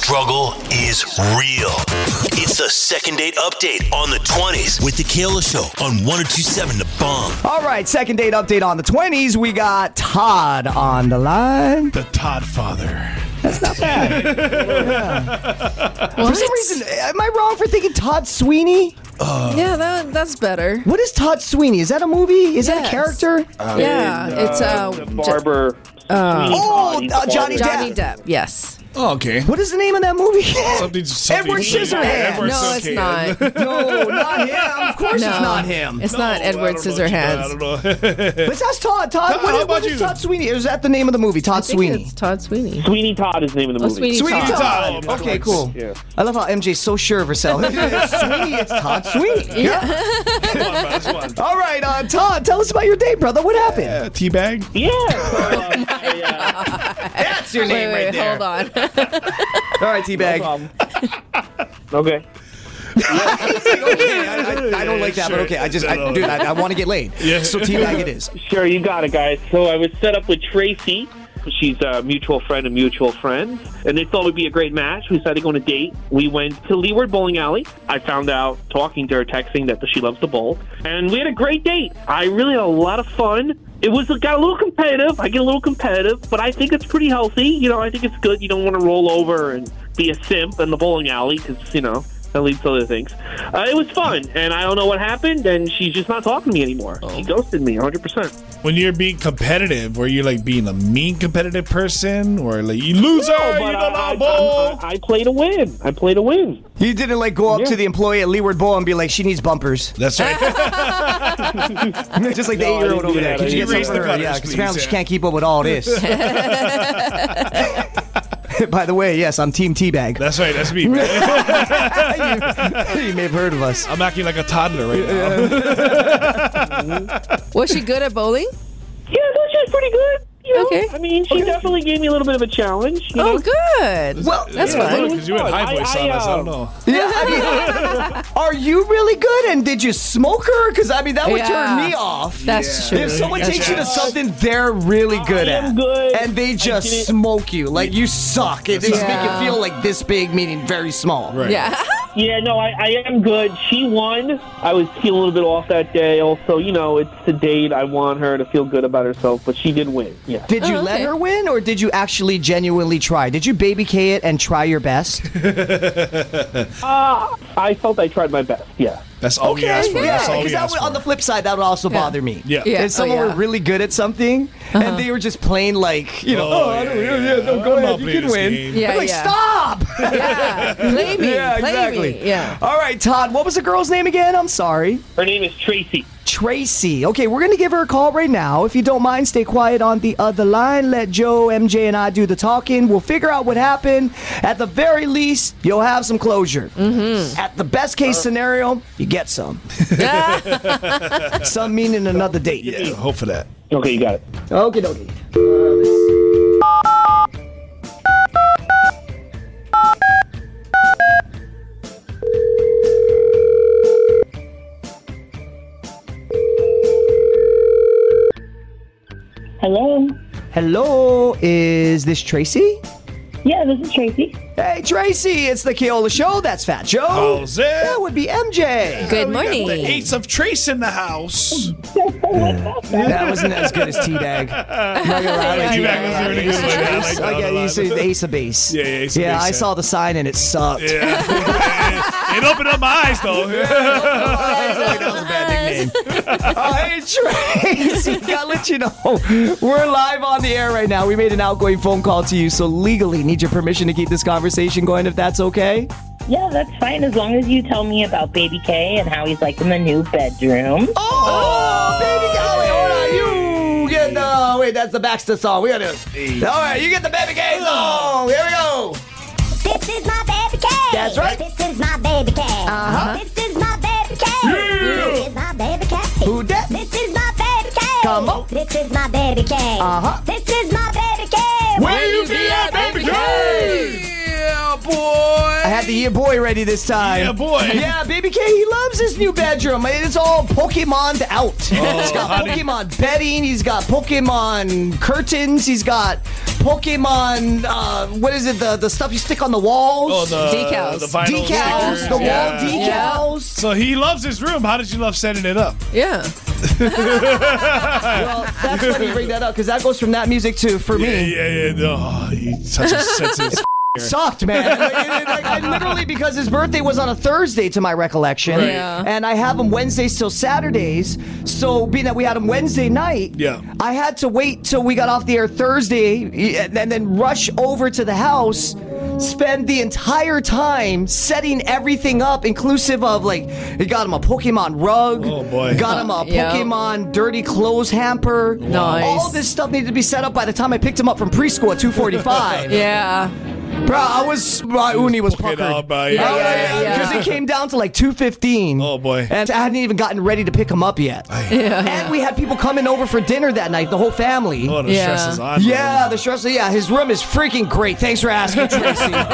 struggle is real. It's the second date update on the 20s with the Kayla Show on 102.7 The Bomb. All right, second date update on the 20s. We got Todd on the line. The Todd father. That's not bad. For some reason, am I wrong for thinking Todd Sweeney? Yeah, that's better. What is Todd Sweeney? Is that a movie? Is that a character? It's the barber. Johnny Johnny Depp. Depp. Yes. Oh, okay. What is the name of that movie? Something Edward Scissorhands. No, it's not. No, not him. Of course it's not him. It's not Edward Scissorhands. I don't know. But that's Todd. Todd, How what about is you? Todd Sweeney? Is that the name of the movie? Todd I think Sweeney. It's Todd Sweeney. Sweeney Todd is the name of the movie. Sweeney Todd. Todd. Okay, cool. Yeah. I love how MJ's so sure of herself. It's Sweeney, it's Todd Sweeney. Yeah. That's one. All right, Todd, tell us about your date, brother. What happened? Teabag? That's your name Wait, right there. hold on. All right, Teabag. Okay. I don't like that, but okay. I want to get laid. Yeah. So Teabag it is. Sure, you got it, guys. So I was set up with Tracy. She's a mutual friend of mutual friends, and they thought it would be a great match. We decided to go on a date. We went to Leeward Bowling Alley. I found out, talking to her, texting, that she loves to bowl. And we had a great date. I really had a lot of fun. It got a little competitive. I get a little competitive, but I think it's pretty healthy. You know, I think it's good. You don't want to roll over and be a simp in the bowling alley because, that leads to other things. It was fun, and I don't know what happened, and she's just not talking to me anymore. She ghosted me 100%. When you're being competitive, were you like being a mean competitive person? Or like, you loser, No, you but don't know bowl? I play to win. I play to win. You didn't go up to the employee at Leeward Bowl and be like, she needs bumpers. That's right. Just like the No, I 8-year-old didn't over do there. that. Could you You get raise some the for her? cutters, Yeah, because please, apparently she yeah. can't keep up with all this. By the way, yes, I'm Team Teabag. That's right. That's me, man. You may have heard of us. I'm acting like a toddler right now. Was she good at bowling? Yeah, I thought she was pretty good. Okay. I mean, she definitely gave me a little bit of a challenge. Oh, good. Well, That's Yeah, fun. because you had high voice on us. I don't know. Yeah, I mean, are you really good? And did you smoke her? Because, that would Yeah. turn me off. That's true. If someone takes you to something they're really good I at, am good. and they just didn't- smoke you, like you suck. It just make you Yeah. feel like this big, meaning very small. Right. Yeah. Yeah, no, I am good. She won. I was feeling a little bit off that day. Also, it's a date. I want her to feel good about herself, but she did win. Yeah. Did you let okay. her win, or did you actually genuinely try? Did you baby K it and try your best? I felt I tried my best. Yeah. That's all we asked for. That's all because we asked on the for. flip side, that would also bother me. Yeah. Yeah. If someone Oh, yeah. were really good at something and they were just playing like, I don't no, go I'm ahead, not you playing can this win. game. Yeah, I'm like, yeah. stop! Yeah. Play me. Yeah, Play exactly. me. Yeah. All right, Todd, what was the girl's name again? I'm sorry. Her name is Tracy. Tracy. Okay, we're going to give her a call right now. If you don't mind, stay quiet on the other line. Let Joe, MJ, and I do the talking. We'll figure out what happened. At the very least, you'll have some closure. Mm-hmm. At the best case scenario, you get some. Some meaning another date. Yeah, hope for that. Okay, you got it. Okie dokie. Hello. Hello, is this Tracy? Yeah, this is Tracy. Hey, Tracy, it's the Keola Show. That's Fat Joe. How's it? That would be MJ. Good We morning. got the Ace of Trace in the house. That wasn't as good as T-Bag. I'm not gonna lie, like Teabag was a really good one. Yeah, I like that I a get lot. you say the Ace of Base. Yeah, Ace of Base, I yeah. saw the sign and it sucked. Yeah. It opened up my eyes, though. That was a bad nickname. Hey, Tracy, gotta let you know, we're live on the air right now. We made an outgoing phone call to you, so legally need your permission to keep this conversation going, if that's okay. Yeah, that's fine as long as you tell me about Baby K and how he's like in the new bedroom. Oh, baby, wait, hold on. You get the, wait, that's the Baxter song. We gotta, all right, you get the Baby K song. Here we go. This is my baby K. That's right. This is my baby K. Uh-huh. This is my baby K. This is my baby K. Who dat? This is my baby K. Come on. This is my baby K. Uh-huh. This is my baby K. Where you be at, Baby K? Yeah, boy. I had the yeah boy ready this time. Yeah, boy. Yeah, Baby K, he loves his new bedroom. It's all Pokemon'd out. He's got honey. Pokemon bedding. He's got Pokemon curtains. He's got Pokemon, what is it, the stuff you stick on the walls? Oh, the Decals. the vinyl decals, stickers. the wall Yeah. decals. So he loves his room. How did you love setting it up? Yeah. Well, that's funny you bring that up because that goes from that music to for me. Yeah. Oh, he's such a sensitive. Sucked, man. I literally, because his birthday was on a Thursday to my recollection. Right. Yeah. And I have him Wednesdays till Saturdays. So being that we had him Wednesday night, Yeah. I had to wait till we got off the air Thursday and then rush over to the house, spend the entire time setting everything up, inclusive of like, he got him a Pokemon rug. Oh, boy. Got him a Yeah. Pokemon dirty clothes hamper. Nice. All this stuff needed to be set up by the time I picked him up from preschool at 2:45. Yeah. Bro, my uni was puckered. Yeah. Because it came down to like 2:15. Oh, boy. And I hadn't even gotten ready to pick him up yet. And we had people coming over for dinner that night, the whole family. Oh, the Yeah. stress is on. Yeah, the stress. Yeah, his room is freaking great. Thanks for asking, Tracy. No,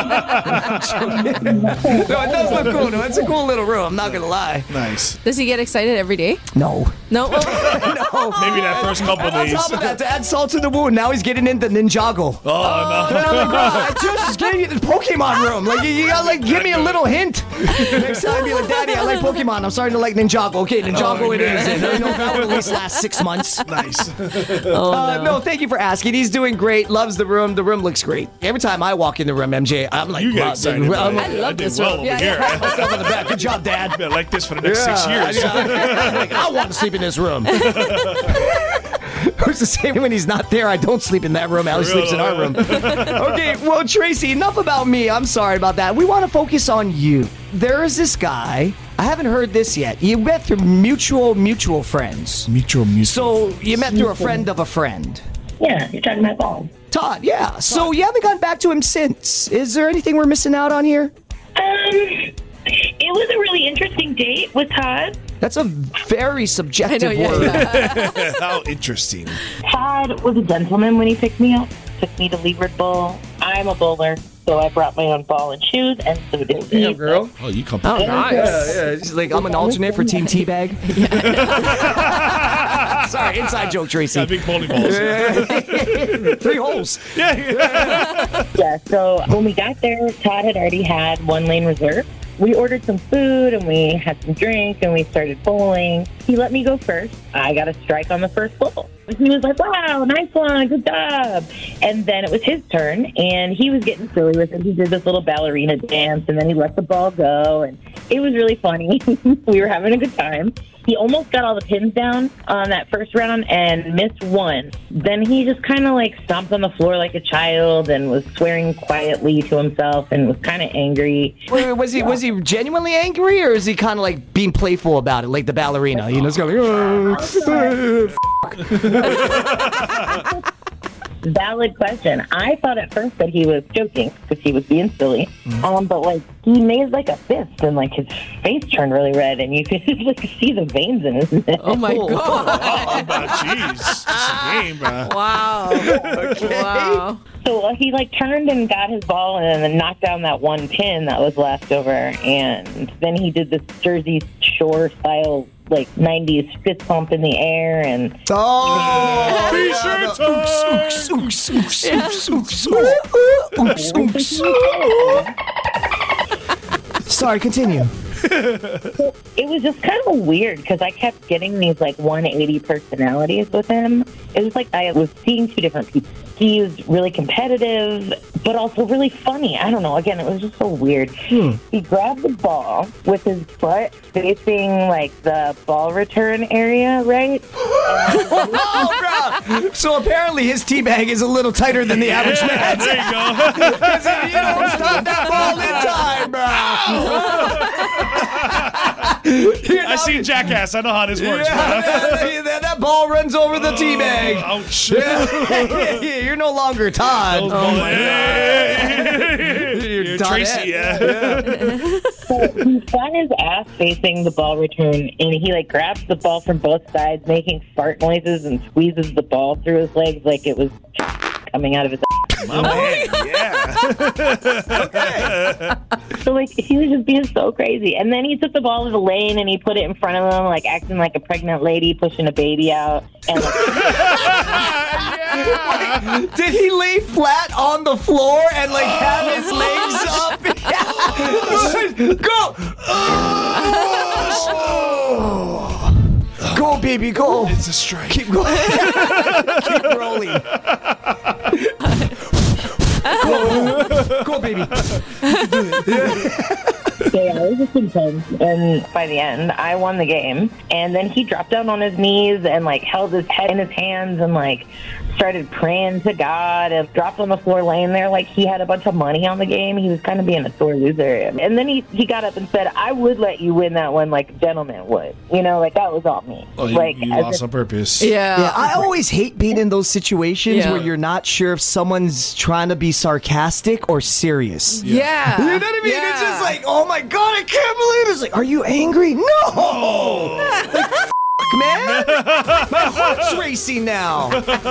it does look cool. No, it's a cool little room. I'm not gonna lie. Nice. Does he get excited every day? No. No. No. Maybe that first couple And on days. top of that, to add salt to the wound, now he's getting into Ninjago. Oh, And I'm like, bro, I just gave you the Pokemon room. Like, you gotta, like, give me a little hint. Next time, be like, Daddy, I like Pokemon. I'm starting to like Ninjago. Okay, Ninjago it is. And that will at least last 6 months. no. Nice. No, thank you for asking. He's doing great. Loves the room. The room looks great. Every time I walk in the room, MJ, I'm like, You get wow, excited. dude, about I'm it. like, I love I did this well room. over Yeah, here. yeah. myself on the back. Good job, Dad. Been like this for the next 6 years. Like, I want to sleep in this room. Who's to say when he's not there, I don't sleep in that room. Allie sleeps in our room. Okay, well, Tracy, enough about me. I'm sorry about that. We want to focus on you. There is this guy. I haven't heard this yet. You met through mutual friends. Mutual music. So you met through a friend of a friend. Yeah, you're talking about Bob. Todd, yeah. So you haven't gotten back to him since. Is there anything we're missing out on here? It was a really interesting date with Todd. That's a very subjective I know, word. yeah. How interesting. Todd was a gentleman when he picked me up. Took me to Leeward Bowl. I'm a bowler, so I brought my own ball and shoes, and so did he. Damn, girl. Oh, you come. Oh, nice. Yeah, she's like, I'm an alternate for Team Teabag. Sorry, inside joke, Tracy. Got big bowling balls. 3 holes. Yeah, so when we got there, Todd had already had 1 lane reserved. We ordered some food and we had some drink and we started bowling. He let me go first. I got a strike on the first bowl. He was like, wow, nice one, good job. And then it was his turn and he was getting silly with it. He did this little ballerina dance and then he let the ball go and it was really funny. We were having a good time. He almost got all the pins down on that first round and missed 1. Then he just kind of like stomped on the floor like a child and was swearing quietly to himself and was kind of angry. Wait, was he genuinely angry, or is he kind of like being playful about it, like the ballerina? You know, it's going, Valid question. I thought at first that he was joking because he was being silly. But like he made like a fist and like his face turned really red and you could like see the veins in his neck. Oh my God. Oh, but jeez. It's a game, bro. Wow. Wow. So he like turned and got his ball and then knocked down that 1 pin that was left over. And then he did this Jersey Shore style like 90s fist pump in the air and oh, T-shirt Sorry, continue. it was just kind of weird because I kept getting these like 180 personalities with him. It was like I was seeing 2 different people. He was really competitive, but also really funny. I don't know. Again, it was just so weird. He grabbed the ball with his butt facing like the ball return area, right? Oh, bro. So apparently his teabag is a little tighter than the average man. There you go. Because if you don't stop that ball in time, bro. I seen Jackass. I know how this works, bro. That ball runs over the teabag. Ouch. You're no longer Todd. Oh my You're You're Todd Tracy, Ed. yeah. So he got his ass facing the ball return, and he like grabs the ball from both sides, making fart noises, and squeezes the ball through his legs like it was coming out of his. My man. Yeah. So, like, he was just being so crazy. And then he took the ball to the lane and he put it in front of him, like, acting like a pregnant lady pushing a baby out. And, like, Did he lay flat on the floor and like have his legs up? Go! Go, baby, go! It's a strike. Keep going. Keep rolling. Go, baby. yeah, it was just intense. And by the end, I won the game. And then he dropped down on his knees and, like, held his head in his hands and, like, started praying to God and dropped on the floor laying there like he had a bunch of money on the game. He was kind of being a sore loser. And then he got up and said, I would let you win that one like a gentleman would. You know, like, that was all me. Oh, like, you lost on purpose. Yeah, I always hate being in those situations where you're not sure if someone's trying to be sarcastic or serious. Yeah. You know what I mean? Yeah. It's just like, oh my God, I can't believe it. It's like, are you angry? No! Like, man, my heart's racing now.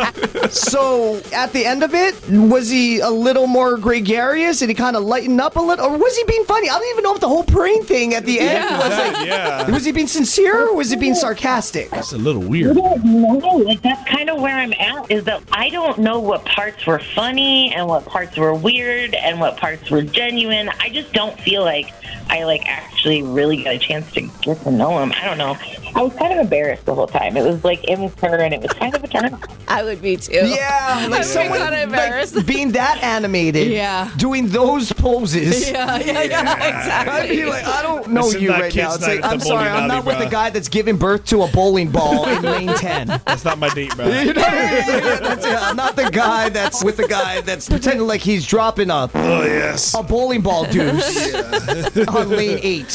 So at the end of it, was he a little more gregarious? Did he kind of lighten up a little, or was he being funny? I don't even know if the whole praying thing at the end was like. Was he being sincere or was he being sarcastic? It's a little weird. No, like, that's kind of where I'm at, is that I don't know what parts were funny and what parts were weird and what parts were genuine. I just don't feel like I, like, actually really got a chance to get to know him. I don't know. I was kind of embarrassed the whole time. It was, like, immature, and it was kind of a turn. I would be too. Yeah, like I'd be someone kinda embarrassed. like, being that animated, Yeah. doing those poses. Yeah, exactly. I'd be like, I don't know Listen, you that right now. kid's It's not like, at the I'm sorry, bowling I'm not alley, with bro. the guy that's giving birth to a bowling ball in lane 10. That's not my date, bro. You know what I mean? That's it. I'm not the guy that's with the guy that's pretending like he's dropping Oh, yes. a bowling ball deuce on lane 8.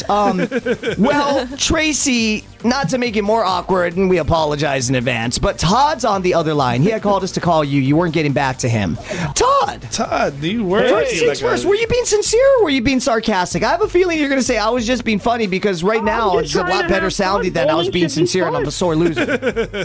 Well, Tracy, not to make it more awkward, and we apologize in advance, but Todd's on the other line. He had called us to call you. You weren't getting back to him. Todd, you were. First things first, were you being sincere or were you being sarcastic? I have a feeling you're going to say I was just being funny because right now just it's a trying lot to better have sounding fun. than I was Bowling being should be sincere and I'm fun. a sore loser. I'm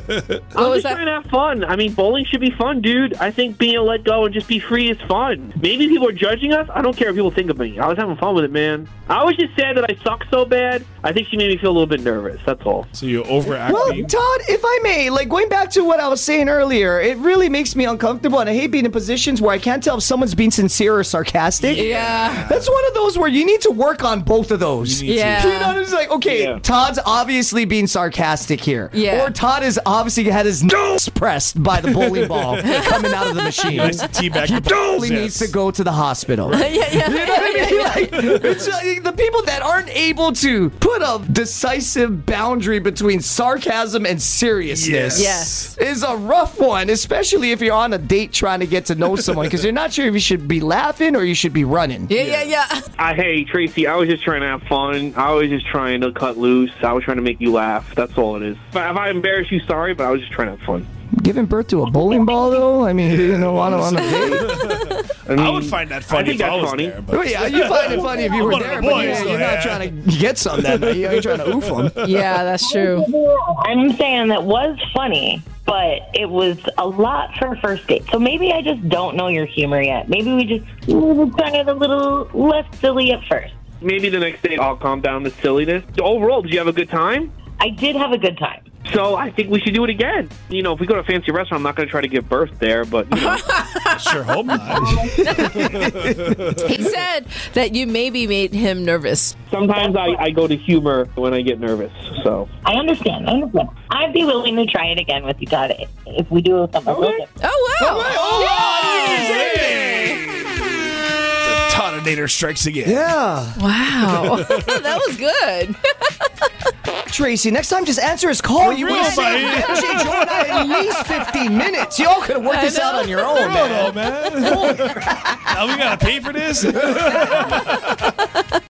was just that? trying to have fun. I mean, bowling should be fun, dude. I think being able to let go and just be free is fun. Maybe people are judging us. I don't care what people think of me. I was having fun with it, man. I was just sad that I suck so bad. I think she made me feel a little bit nervous. That's all. So you're overacting? Well, Todd, if I may, like going back to what I was saying earlier, it really makes me uncomfortable and I hate being in positions where I can't tell if someone's being sincere or sarcastic. Yeah. That's one of those where you need to work on both of those. You need Yeah. You know, it's like, okay, Yeah. Todd's obviously being sarcastic here. Yeah. Or Todd has obviously had his nose pressed by the bowling ball coming out of the machine. Nice to teabag He the balls, totally needs to go to the hospital. Yeah. You know what I mean? Like, it's, the people that aren't able to put a decisive boundary between sarcasm and seriousness Yes. is a rough one, especially if you're on a date trying to get to know someone because you're not sure if you should be laughing or you should be running. Yeah. Hey, Tracy, I was just trying to have fun. I was just trying to cut loose. I was trying to make you laugh. That's all it is. If I embarrassed you, sorry, but I was just trying to have fun. Giving birth to a bowling ball, though? I mean, you know, on a date? I would find that funny think if I that's was funny. there. Well, But yeah, you find it funny if you were One of there, the but boys, you're though, not yeah. trying to get some that night. You ain't trying to oof them. Yeah, that's true. I'm saying that was funny, but it was a lot for a first date. So maybe I just don't know your humor yet. Maybe we were kind of a little less silly at first. Maybe the next day I'll calm down the silliness. Overall, did you have a good time? I did have a good time. So I think we should do it again. You know, if we go to a fancy restaurant, I'm not going to try to give birth there, but, you know. sure hope not. He said that you maybe made him nervous. Sometimes I go to humor when I get nervous, so. I understand. I'd be willing to try it again with you, Todd, if we do something. Okay. Oh, wow. The Toddinator strikes again. Yeah. Wow. That was good. Tracy, next time just answer his call. You would have Really? saved MJ Joe and I at least 15 minutes. Y'all could have worked this out on your own, man. Oh, man. Now we got to pay for this?